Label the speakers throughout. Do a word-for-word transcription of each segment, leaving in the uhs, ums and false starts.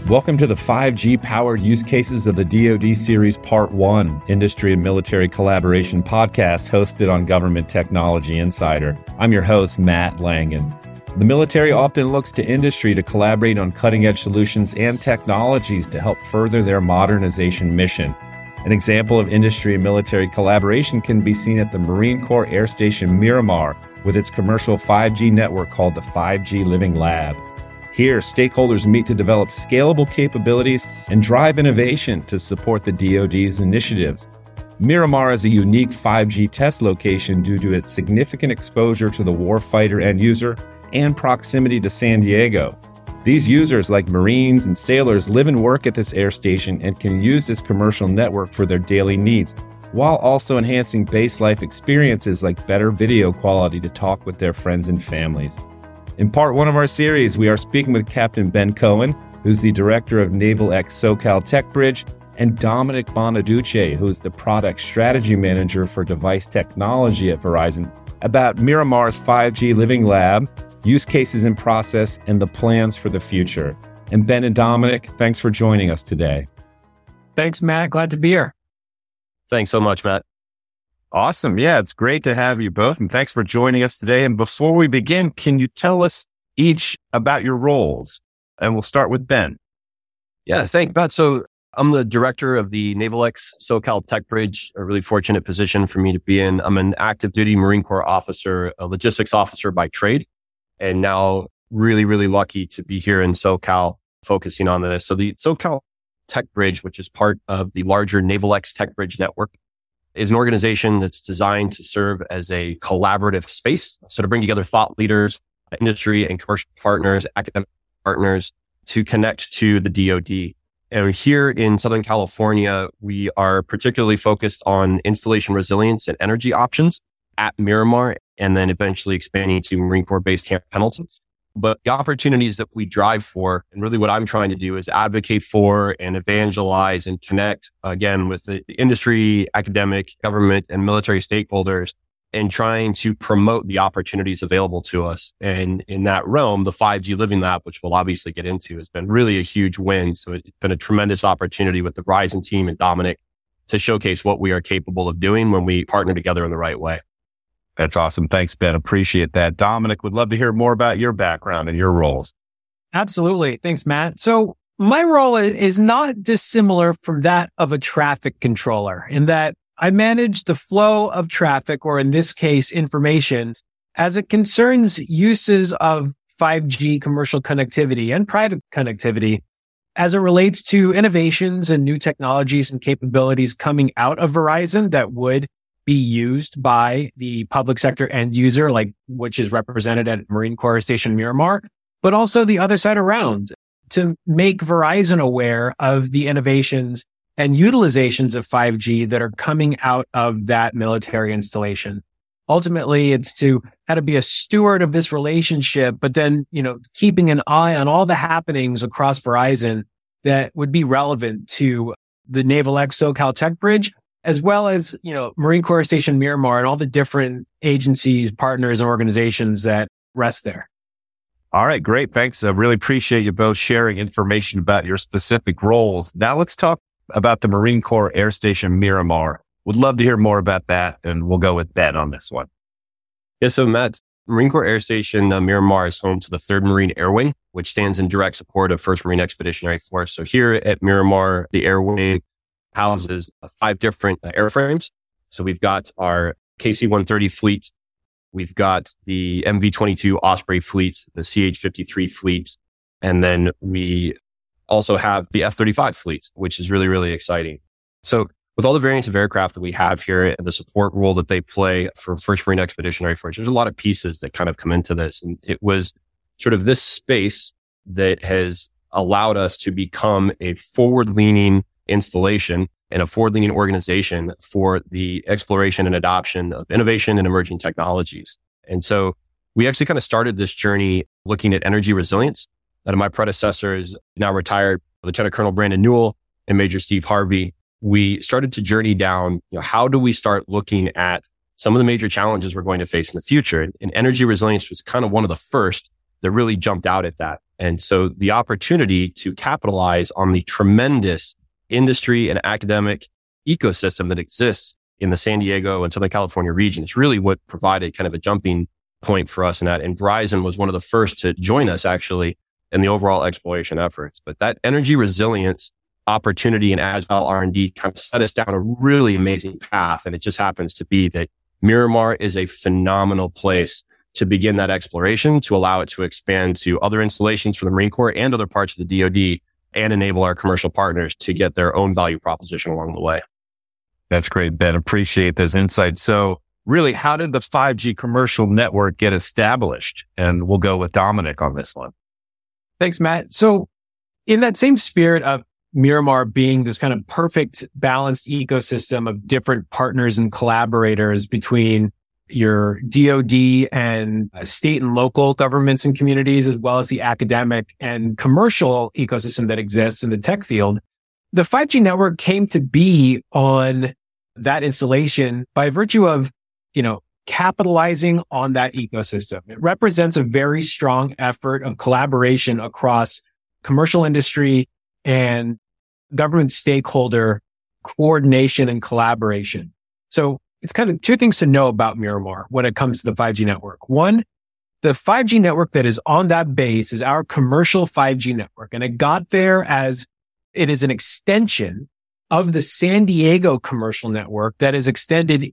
Speaker 1: Welcome to the five G powered use cases of the D O D series part one, industry and military collaboration podcast hosted on Government Technology Insider. I'm your host, Matt Langen. The military often looks to industry to collaborate on cutting edge solutions and technologies to help further their modernization mission. An example of industry and military collaboration can be seen at the Marine Corps Air Station Miramar with its commercial five G network called the five G Living Lab. Here, stakeholders meet to develop scalable capabilities and drive innovation to support the D O D's initiatives. Miramar is a unique five G test location due to its significant exposure to the warfighter end user and proximity to San Diego. These users, like Marines and sailors, live and work at this air station and can use this commercial network for their daily needs, while also enhancing base life experiences like better video quality to talk with their friends and families. In part one of our series, we are speaking with Captain Ben Cohen, who's the director of Naval X SoCal Tech Bridge, and Dominic Bonaduce, who is the product strategy manager for device technology at Verizon, about Miramar's five G Living Lab, use cases in process, and the plans for the future. And Ben and Dominic, thanks for joining us today.
Speaker 2: Thanks, Matt. Glad to be here.
Speaker 3: Thanks so much, Matt.
Speaker 1: Awesome. Yeah, it's great to have you both. And thanks for joining us today. And before we begin, can you tell us each about your roles? And we'll start with Ben.
Speaker 3: Yeah, thanks, Matt. So I'm the director of the Naval X SoCal Tech Bridge, a really fortunate position for me to be in. I'm an active duty Marine Corps officer, a logistics officer by trade, and now really, really lucky to be here in SoCal focusing on this. So the SoCal Tech Bridge, which is part of the larger Naval X Tech Bridge network, is an organization that's designed to serve as a collaborative space. So to bring together thought leaders, industry and commercial partners, academic partners to connect to the D O D. And here in Southern California, we are particularly focused on installation resilience and energy options at Miramar, and then eventually expanding to Marine Corps Base Camp Pendleton. But the opportunities that we drive for, and really what I'm trying to do, is advocate for and evangelize and connect, again, with the industry, academic, government, and military stakeholders, and trying to promote the opportunities available to us. And in that realm, the five G Living Lab, which we'll obviously get into, has been really a huge win. So it's been a tremendous opportunity with the Verizon team and Dominic to showcase what we are capable of doing when we partner together in the right way.
Speaker 1: That's awesome. Thanks, Ben. Appreciate that. Dominic, would love to hear more about your background and your roles.
Speaker 2: Absolutely. Thanks, Matt. So my role is not dissimilar from that of a traffic controller in that I manage the flow of traffic, or in this case, information, as it concerns uses of five G commercial connectivity and private connectivity as it relates to innovations and new technologies and capabilities coming out of Verizon that would be used by the public sector end user, like which is represented at Marine Corps Station Miramar, but also the other side around to make Verizon aware of the innovations and utilizations of five G that are coming out of that military installation. Ultimately, it's to how to be a steward of this relationship, but then, you know, keeping an eye on all the happenings across Verizon that would be relevant to the Naval X SoCal Tech Bridge, as well as, you know, Marine Corps Station Miramar and all the different agencies, partners, and organizations that rest there.
Speaker 1: All right, great. Thanks. I really appreciate you both sharing information about your specific roles. Now let's talk about the Marine Corps Air Station Miramar. Would love to hear more about that, and we'll go with Ben on this one.
Speaker 3: Yeah, so Matt, Marine Corps Air Station uh, Miramar is home to the third Marine Air Wing, which stands in direct support of first Marine Expeditionary Force. So here at Miramar, the Air Wing houses five different uh, airframes. So we've got our K C one thirty fleet. We've got the M V twenty-two Osprey fleet, the C H fifty-three fleet. And then we also have the F thirty-five fleet, which is really, really exciting. So with all the variants of aircraft that we have here and the support role that they play for first Marine Expeditionary Force, there's a lot of pieces that kind of come into this. And it was sort of this space that has allowed us to become a forward-leaning installation and a forward-leaning organization for the exploration and adoption of innovation and emerging technologies. And so we actually kind of started this journey looking at energy resilience. That my predecessors, now retired Lieutenant Colonel Brandon Newell and Major Steve Harvey, we started to journey down, you know, how do we start looking at some of the major challenges we're going to face in the future? And energy resilience was kind of one of the first that really jumped out at that. And so the opportunity to capitalize on the tremendous industry and academic ecosystem that exists in the San Diego and Southern California region is really what provided kind of a jumping point for us in that. And Verizon was one of the first to join us actually in the overall exploration efforts. But that energy resilience opportunity and agile R and D kind of set us down a really amazing path. And it just happens to be that Miramar is a phenomenal place to begin that exploration, to allow it to expand to other installations for the Marine Corps and other parts of the D O D, and enable our commercial partners to get their own value proposition along the way.
Speaker 1: That's great, Ben. Appreciate those insights. So really, how did the five G commercial network get established? And we'll go with Dominic on this one.
Speaker 2: Thanks, Matt. So in that same spirit of Miramar being this kind of perfect balanced ecosystem of different partners and collaborators between your D O D and state and local governments and communities, as well as the academic and commercial ecosystem that exists in the tech field, the five G network came to be on that installation by virtue of, you know, capitalizing on that ecosystem. It represents a very strong effort of collaboration across commercial industry and government stakeholder coordination and collaboration. So it's kind of two things to know about Miramar when it comes to the five G network. One, the five G network that is on that base is our commercial five G network. And it got there as it is an extension of the San Diego commercial network that is extended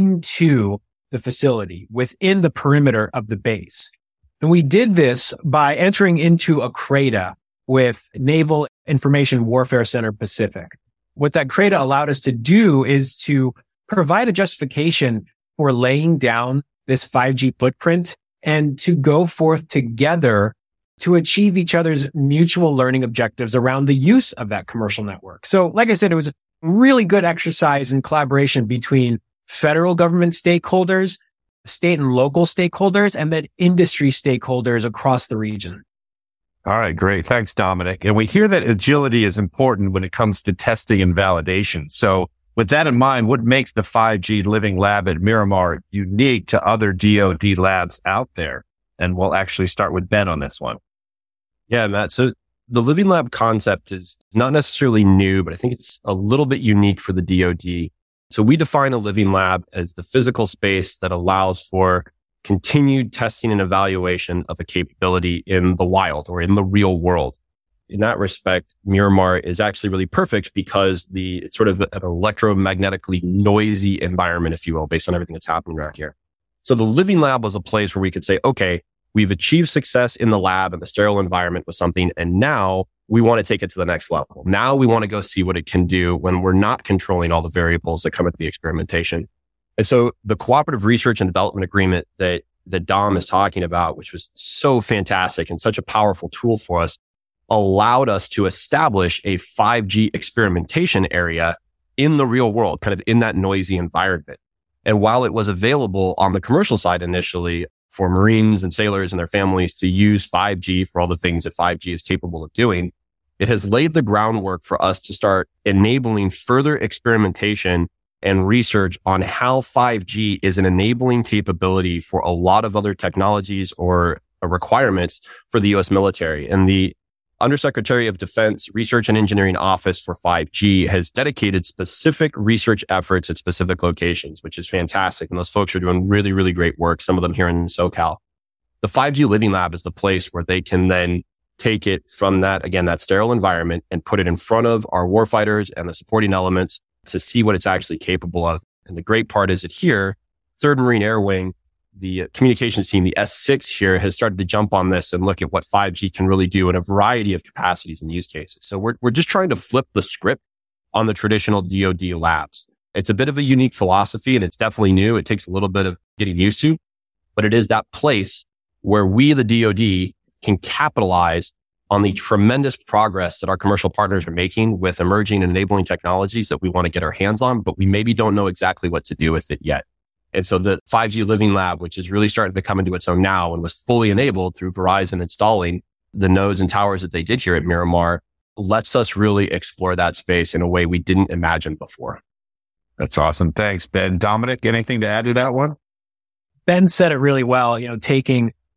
Speaker 2: into the facility within the perimeter of the base. And we did this by entering into a C R A D A with Naval Information Warfare Center Pacific. What that C R A D A allowed us to do is to provide a justification for laying down this five G footprint and to go forth together to achieve each other's mutual learning objectives around the use of that commercial network. So like I said, it was a really good exercise in collaboration between federal government stakeholders, state and local stakeholders, and then industry stakeholders across the region.
Speaker 1: All right, great. Thanks, Dominic. And we hear that agility is important when it comes to testing and validation. So with that in mind, what makes the five G Living Lab at Miramar unique to other D O D labs out there? And we'll actually start with Ben on this one.
Speaker 3: Yeah, Matt. So the Living Lab concept is not necessarily new, but I think it's a little bit unique for the D O D. So we define a living lab as the physical space that allows for continued testing and evaluation of a capability in the wild or in the real world. In that respect, Miramar is actually really perfect because the it's sort of an electromagnetically noisy environment, if you will, based on everything that's happening around here. So the Living Lab was a place where we could say, okay, we've achieved success in the lab and the sterile environment with something, and now we want to take it to the next level. Now we want to go see what it can do when we're not controlling all the variables that come with the experimentation. And so the cooperative research and development agreement that, that Dom is talking about, which was so fantastic and such a powerful tool for us, allowed us to establish a five G experimentation area in the real world, kind of in that noisy environment. And while it was available on the commercial side initially for Marines and sailors and their families to use five G for all the things that five G is capable of doing, it has laid the groundwork for us to start enabling further experimentation and research on how five G is an enabling capability for a lot of other technologies or requirements for the U S military. And the Undersecretary of Defense Research and Engineering Office for five G has dedicated specific research efforts at specific locations, which is fantastic. And those folks are doing really, really great work, some of them here in SoCal. The five G Living Lab is the place where they can then take it from that, again, that sterile environment and put it in front of our warfighters and the supporting elements to see what it's actually capable of. And the great part is that here, third Marine Air Wing, the communications team, the S six here, has started to jump on this and look at what five G can really do in a variety of capacities and use cases. So we're we're just trying to flip the script on the traditional D O D labs. It's a bit of a unique philosophy and it's definitely new. It takes a little bit of getting used to, but it is that place where we, the D O D, can capitalize on the tremendous progress that our commercial partners are making with emerging and enabling technologies that we want to get our hands on, but we maybe don't know exactly what to do with it yet. And so the five G Living Lab, which is really starting to come into its own now and was fully enabled through Verizon installing the nodes and towers that they did here at Miramar, lets us really explore that space in a way we didn't imagine before.
Speaker 1: That's awesome. Thanks, Ben. Dominic, anything to add to that one?
Speaker 2: Ben said it really well, you know, taking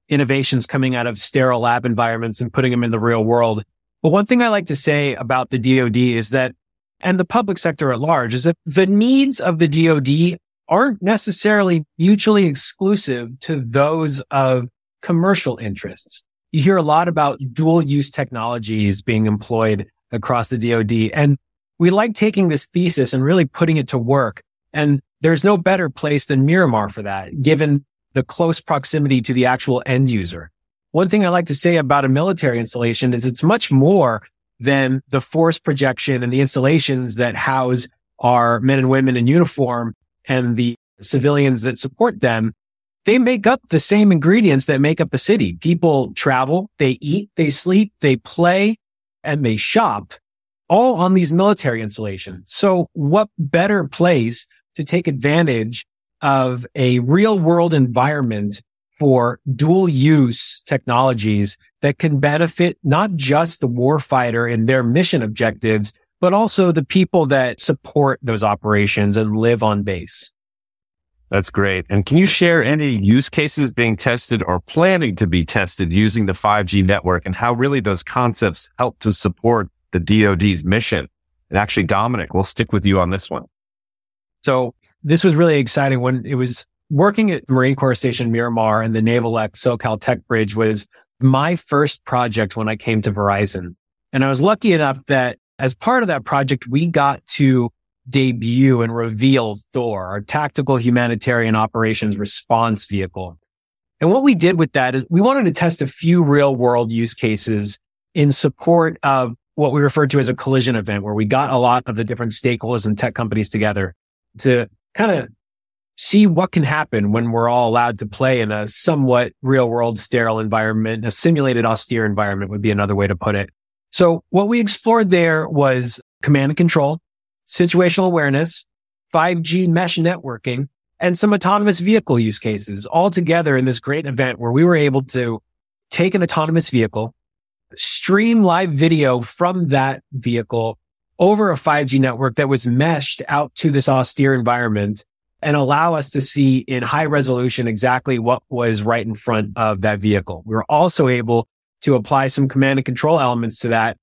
Speaker 2: innovations coming out of sterile lab environments and putting them in the real world. But one thing I like to say about the D O D is that, and the public sector at large, is that the needs of the D O D aren't necessarily mutually exclusive to those of commercial interests. You hear a lot about dual use technologies being employed across the D O D. And we like taking this thesis and really putting it to work. And there's no better place than Miramar for that, given the close proximity to the actual end user. One thing I like to say about a military installation is it's much more than the force projection and the installations that house our men and women in uniform and the civilians that support them. They make up the same ingredients that make up a city. People travel, they eat, they sleep, they play, and they shop, all on these military installations. So what better place to take advantage of a real world environment for dual use technologies that can benefit not just the warfighter and their mission objectives, but also the people that support those operations and live on base.
Speaker 1: That's great. And can you share any use cases being tested or planning to be tested using the five G network, and how really those concepts help to support the D O D's mission? And actually, Dominic, we'll stick with you on this one.
Speaker 2: So this was really exciting. When it was working at Marine Corps Station Miramar and the Naval X SoCal Tech Bridge was my first project when I came to Verizon. And I was lucky enough that as part of that project, we got to debut and reveal Thor, our tactical humanitarian operations response vehicle. And what we did with that is we wanted to test a few real world use cases in support of what we referred to as a collision event, where we got a lot of the different stakeholders and tech companies together to kind of see what can happen when we're all allowed to play in a somewhat real world sterile environment. A simulated austere environment would be another way to put it. So what we explored there was command and control, situational awareness, five G mesh networking, and some autonomous vehicle use cases all together in this great event where we were able to take an autonomous vehicle, stream live video from that vehicle over a five G network that was meshed out to this austere environment, and allow us to see in high resolution exactly what was right in front of that vehicle. We were also able to apply some command and control elements to that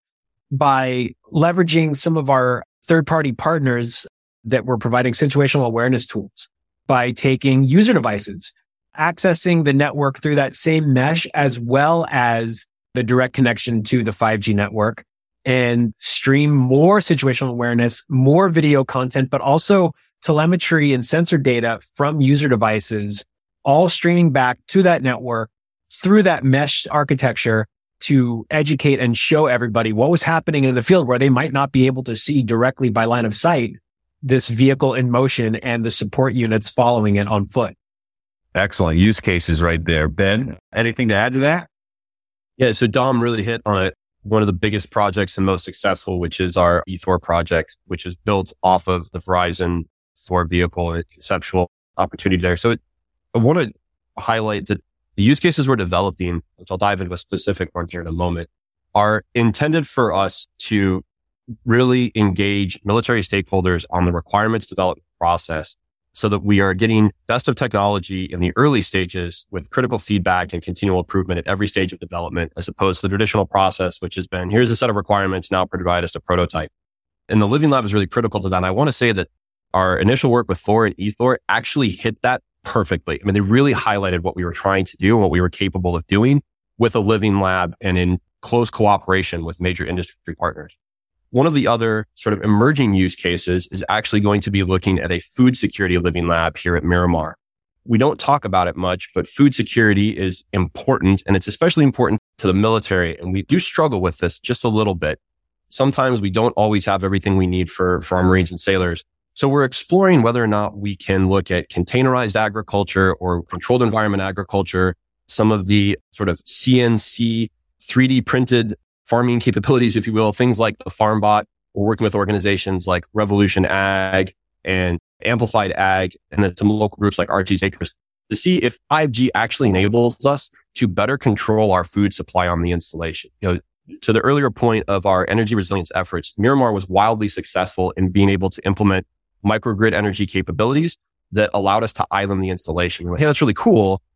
Speaker 2: by leveraging some of our third-party partners that were providing situational awareness tools, by taking user devices, accessing the network through that same mesh, as well as the direct connection to the five G network, and stream more situational awareness, more video content, but also telemetry and sensor data from user devices, all streaming back to that network through that mesh architecture to educate and show everybody what was happening in the field where they might not be able to see directly by line of sight this vehicle in motion and the support units following it on foot.
Speaker 1: Excellent use cases right there. Ben, anything to add to that?
Speaker 3: Yeah, so Dom really hit on it. One of the biggest projects and most successful, which is our eThor project, which is built off of the Verizon Thor vehicle and conceptual opportunity there. So it, I want to highlight that the use cases we're developing, which I'll dive into a specific one here in a moment, are intended for us to really engage military stakeholders on the requirements development process so that we are getting best of technology in the early stages with critical feedback and continual improvement at every stage of development, as opposed to the traditional process, which has been, here's a set of requirements, now provide us a prototype. And the Living Lab is really critical to that. And I want to say that our initial work with Thor and eThor actually hit that perfectly. I mean, they really highlighted what we were trying to do and what we were capable of doing with a Living Lab and in close cooperation with major industry partners. One of the other sort of emerging use cases is actually going to be looking at a food security Living Lab here at Miramar. We don't talk about it much, but food security is important, and it's especially important to the military. And we do struggle with this just a little bit. Sometimes we don't always have everything we need for, for our Marines and sailors. So we're exploring whether or not we can look at containerized agriculture or controlled environment agriculture, some of the sort of C N C three D printed farming capabilities, if you will, things like the FarmBot. We're working with organizations like Revolution Ag and Amplified Ag, and then some local groups like Archie's Acres, to see if five G actually enables us to better control our food supply on the installation. You know, to the earlier point of our energy resilience efforts, Miramar was wildly successful in being able to implement microgrid energy capabilities that allowed us to island the installation. We're like, hey, that's really cool.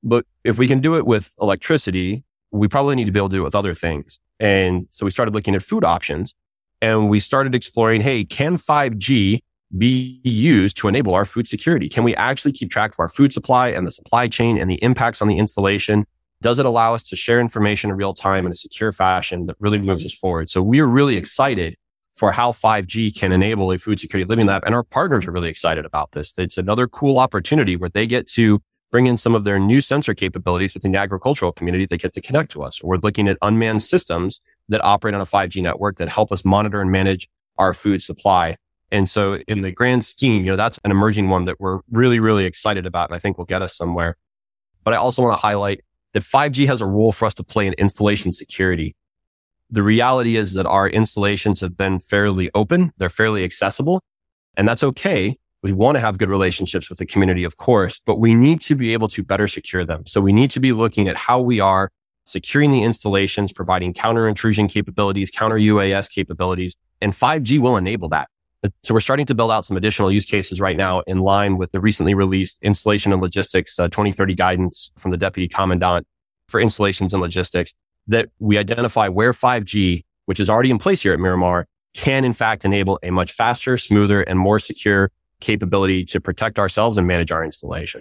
Speaker 3: But if we can do it with electricity, we probably need to be able to do it with other things. And so we started looking at food options and we started exploring, hey, can five G be used to enable our food security? Can we actually keep track of our food supply and the supply chain and the impacts on the installation? Does it allow us to share information in real time in a secure fashion that really moves us forward? So we are really excited for how five G can enable a food security living lab. And our partners are really excited about this. It's another cool opportunity where they get to bring in some of their new sensor capabilities within the agricultural community. They get to connect to us. We're looking at unmanned systems that operate on a five G network that help us monitor and manage our food supply. And so in the grand scheme, you know, that's an emerging one that we're really, really excited about. And I think will get us somewhere. But I also want to highlight that five G has a role for us to play in installation security. The reality is that our installations have been fairly open. They're fairly accessible, and that's okay. We want to have good relationships with the community, of course, but we need to be able to better secure them. So we need to be looking at how we are securing the installations, providing counter intrusion capabilities, counter U A S capabilities, and five G will enable that. So we're starting to build out some additional use cases right now in line with the recently released Installation and Logistics uh, twenty thirty guidance from the Deputy Commandant for installations and logistics, that we identify where five G, which is already in place here at Miramar, can in fact enable a much faster, smoother, and more secure capability to protect ourselves and manage our installation.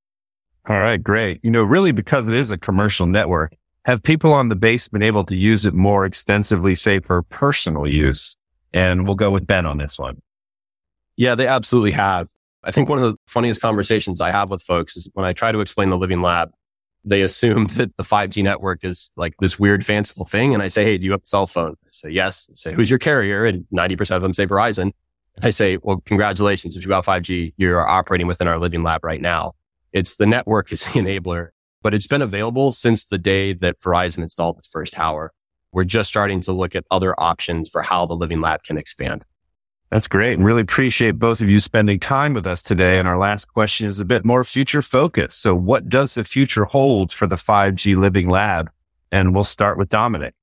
Speaker 1: All right, great. You know, really because it is a commercial network, have people on the base been able to use it more extensively, say for personal use? And we'll go with Ben on this one.
Speaker 3: Yeah, they absolutely have. I think one of the funniest conversations I have with folks is when I try to explain the Living Lab, they assume that the five G network is like this weird fanciful thing. And I say, hey, do you have a cell phone? I say, yes. I say, who's your carrier? And ninety percent of them say Verizon. I say, well, congratulations. If you got five G, you're operating within our Living Lab right now. It's the network is the enabler, but it's been available since the day that Verizon installed its first tower. We're just starting to look at other options for how the Living Lab can expand.
Speaker 1: That's great. And really appreciate both of you spending time with us today. And our last question is a bit more future focused. So what does the future hold for the five G Living Lab? And we'll start with Dominic.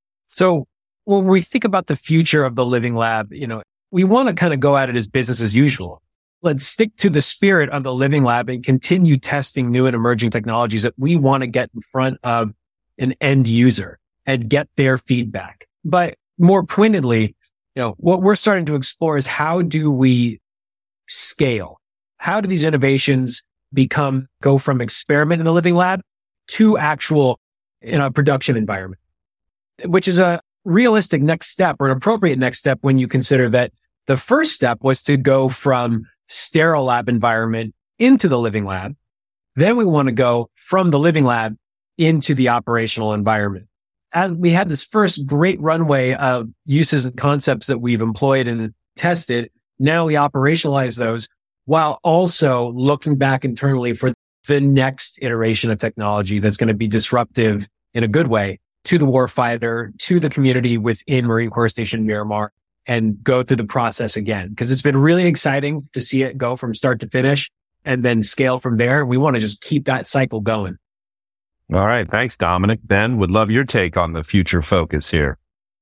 Speaker 2: So when we think about the future of the Living Lab, you know, we want to kind of go at it as business as usual. Let's stick to the spirit of the Living Lab and continue testing new and emerging technologies that we want to get in front of an end user and get their feedback. But more pointedly, you know, what we're starting to explore is how do we scale? How do these innovations become, go from experiment in the Living Lab to actual in a production environment, which is a realistic next step or an appropriate next step when you consider that the first step was to go from sterile lab environment into the Living Lab. Then we want to go from the Living Lab into the operational environment. And we had this first great runway of uses and concepts that we've employed and tested. Now we operationalize those while also looking back internally for the next iteration of technology that's going to be disruptive in a good way to the warfighter, to the community within Marine Corps Station Miramar, and go through the process again. Because it's been really exciting to see it go from start to finish and then scale from there. We want to just keep that cycle going.
Speaker 1: All right. Thanks, Dominic. Ben, would love your take on the future focus here.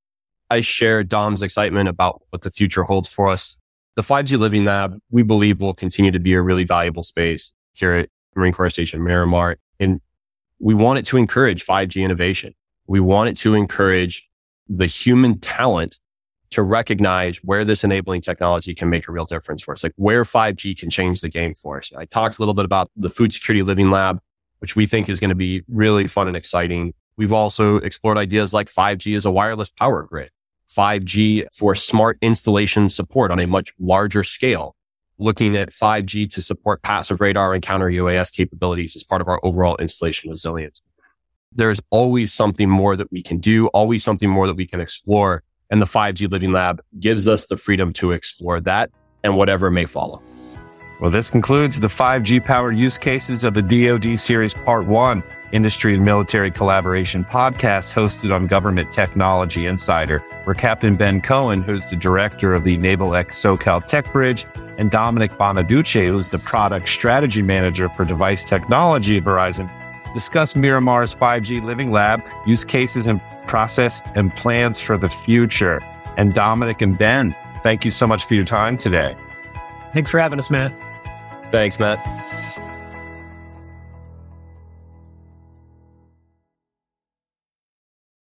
Speaker 3: I share Dom's excitement about what the future holds for us. The five G Living Lab, we believe, will continue to be a really valuable space here at Marine Corps Station Miramar. And we want it to encourage five G innovation. We want it to encourage the human talent to recognize where this enabling technology can make a real difference for us, like where five G can change the game for us. I talked a little bit about the Food Security Living Lab, which we think is going to be really fun and exciting. We've also explored ideas like five G as a wireless power grid, five G for smart installation support on a much larger scale, looking at five G to support passive radar and counter U A S capabilities as part of our overall installation resilience. There's always something more that we can do, always something more that we can explore. And the five G Living Lab gives us the freedom to explore that and whatever may follow.
Speaker 1: Well, this concludes the five G powered use cases of the D O D Series Part one, Industry and Military Collaboration podcast hosted on Government Technology Insider, where Captain Ben Cohen, who's the director of the Naval X SoCal Tech Bridge, and Dominic Bonaduce, who's the product strategy manager for device technology at Verizon, discuss Miramar's five G Living Lab, use cases and process and plans for the future. And Dominic and Ben, thank you so much for your time today.
Speaker 2: Thanks for having us, Matt.
Speaker 3: Thanks, Matt.